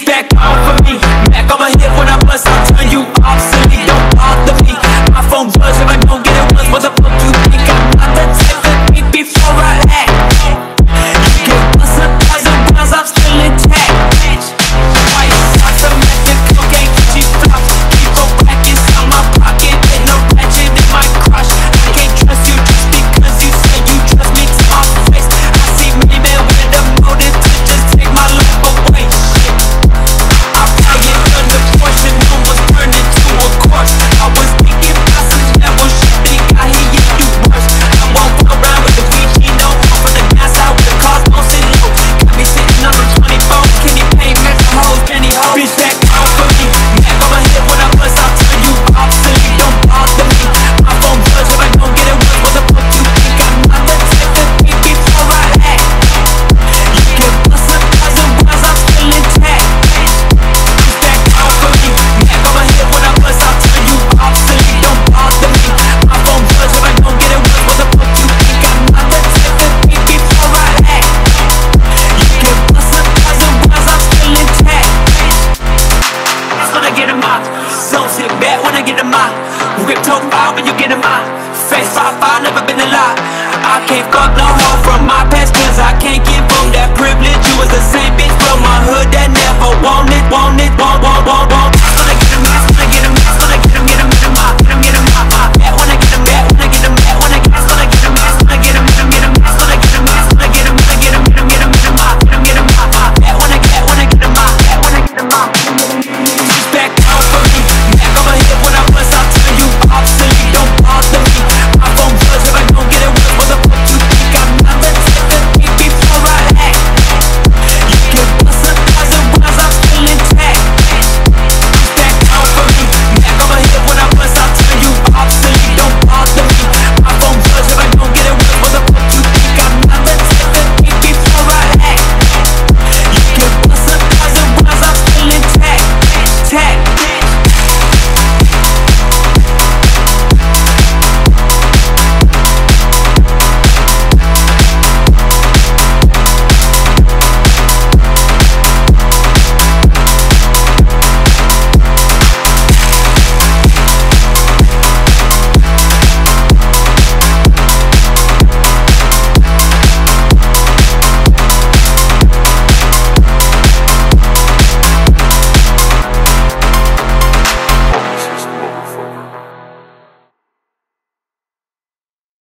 stack on for me. Mac on my hip when I bust, I'll turn you obsolete. Don't bother me. My phone buzz if I don't get it once. What the fuck you think? I'm not the type to beat before I act. You can bust 1,000 rounds, I'm still intact. White socks, I'm at the cocaine, she flops. Keep on cracking, on my pocket. Ain't no ratchet in my crush. I can't trust you just because you say you trust me to my face. I see many men with a motive to just take my life away. Shit, I probably done the portion, almost turned into a corpse. I was thinking about some devil shit, think I hear you worse. I won't fuck around with the weed, he know. I'm from the downside with the cars, don't sit low. Got me sitting on the 24, Kenny Payne, match the hoes, penny hoes. Bitch, back out for me. Mac on my hip when I bust, I'll turn you obsolete. Don't bother me. My phone buzz if I don't get it once. What the fuck you think? I'm not the type to beat before I act. You can bust 1,000 rounds, I'm still intact. Bitch, back out for me. Mac on my hip when I bust, I'll turn you obsolete. Don't bother me. My phone buzz if I don't get it once. What the fuck you think? I'm not the type to beat before I act. You can bust 1,000 rounds, I'm still intact. That's when I get in my zone, sit back when I get in my whip toe fire when you get in my face 5'5", never been a lie. I can't fuck no hoe from my past, cause I can't give up that privilege. You was the same bitch from my hood that never